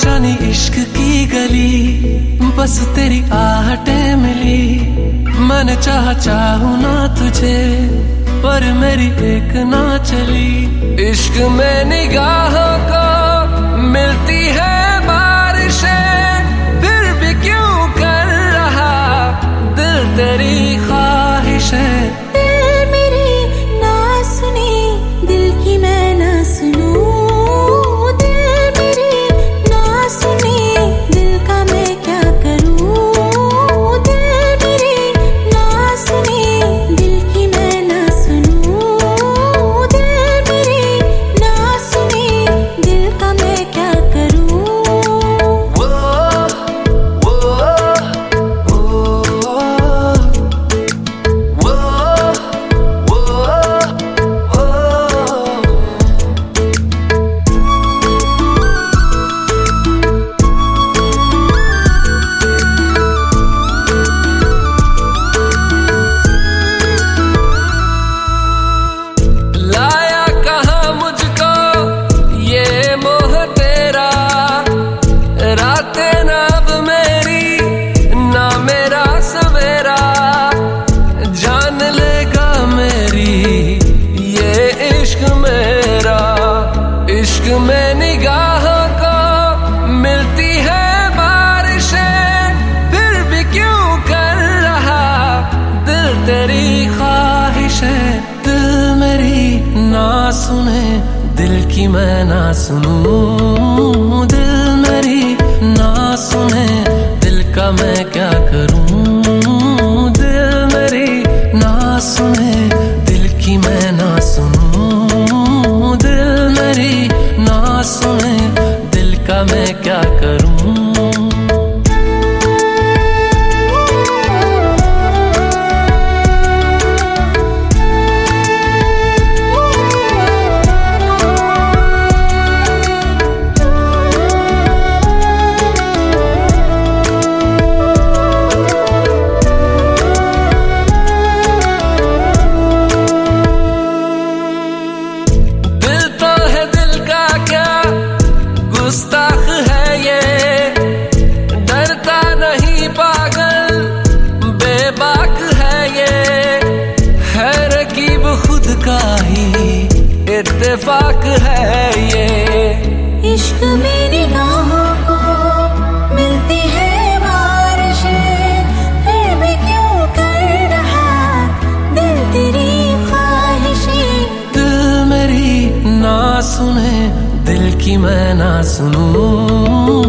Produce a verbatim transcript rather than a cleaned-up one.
जानी इश्क की गली, बस तेरी आहटें मिली। मैंने चाहा चाहूं ना तुझे, पर मेरी एक ना चली। इश्क में निगाहों को मिलती है बारिशें, फिर भी क्यों कर रहा दिल तेरी ख्वाहिशें। इश्क में निगाहों को मिलती है बारिशें, फिर भी क्यों कर रहा दिल तेरी ख्वाहिशें। दिल मेरी ना सुने, दिल की मैं ना सुनूं। दिल मेरी ना सुने, दिल का मैं क्या करूं। दिल मेरी ना सुने, दिल की मैं ना सुनूं। दिल मेरी ना सुने, दिल का मैं क्या करूं। गुस्ताख है ये, डरता नहीं पागल बेबाक है ये। है रकीब खुद का ही इत्तेफाक है ये। इश्क में निगाहों को मिलती है बारिशें, फिर भी क्यों कर रहा दिल तेरी ख्वाहिशें। दिल मेरी ना सुने, दिल की मैं ना सुनूं।